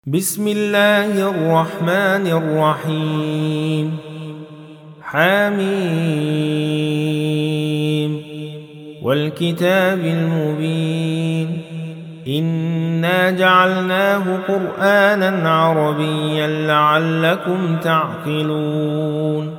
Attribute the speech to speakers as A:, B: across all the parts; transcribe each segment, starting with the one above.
A: بسم الله الرحمن الرحيم. حميم والكتاب المبين. إنا جعلناه قرآنا عربيا لعلكم تعقلون.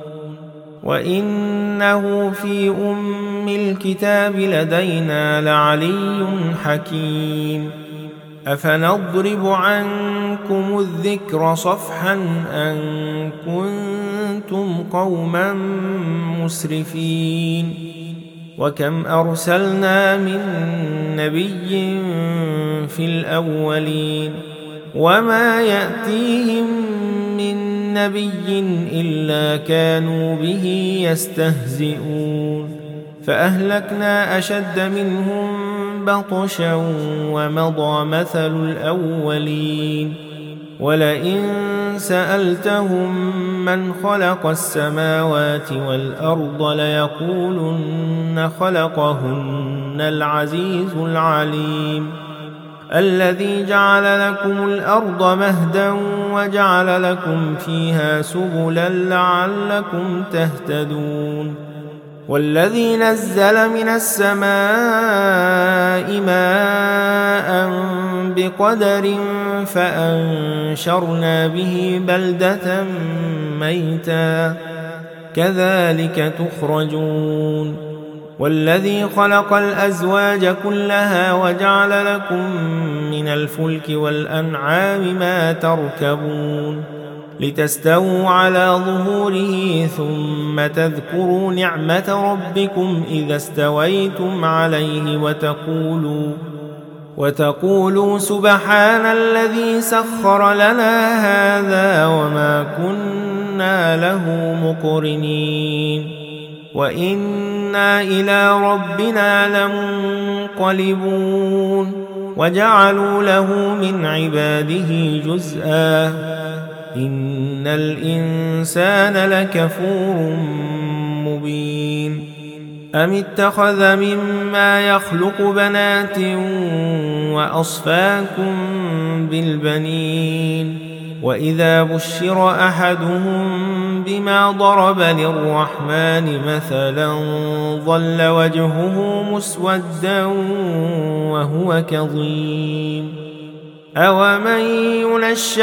A: وإنه في أم الكتاب لدينا لعلي حكيم. أفنضرب عنكم الذكر صفحا أن كنتم قوما مسرفين. وكم أرسلنا من نبي في الأولين وما يأتيهم من نبي إلا كانوا به يستهزئون. فأهلكنا أشد منهم بطشا ومضى مثل الأولين. ولئن سألتهم من خلق السماوات والأرض ليقولن خلقهن العزيز العليم. الذي جعل لكم الأرض مهدا وجعل لكم فيها سبلا لعلكم تهتدون. والذي نزل من السماء ماء بقدر فأنشرنا به بلدة ميتا كذلك تخرجون. والذي خلق الأزواج كلها وجعل لكم من الفلك والأنعام ما تركبون لتستووا على ظهوره ثم تذكروا نعمة ربكم إذا استويتم عليه وتقولوا سبحان الذي سخر لنا هذا وما كنا له مقرنين وإنا إلى ربنا لمنقلبون. وجعلوا له من عباده جزءا إن الإنسان لكفور مبين. أم اتخذ مما يخلق بنات وأصفاكم بالبنين. وإذا بشر أحدهم بما ضرب للرحمن مثلا ظل وجهه مسودا وهو كظيم. أومن ينشأ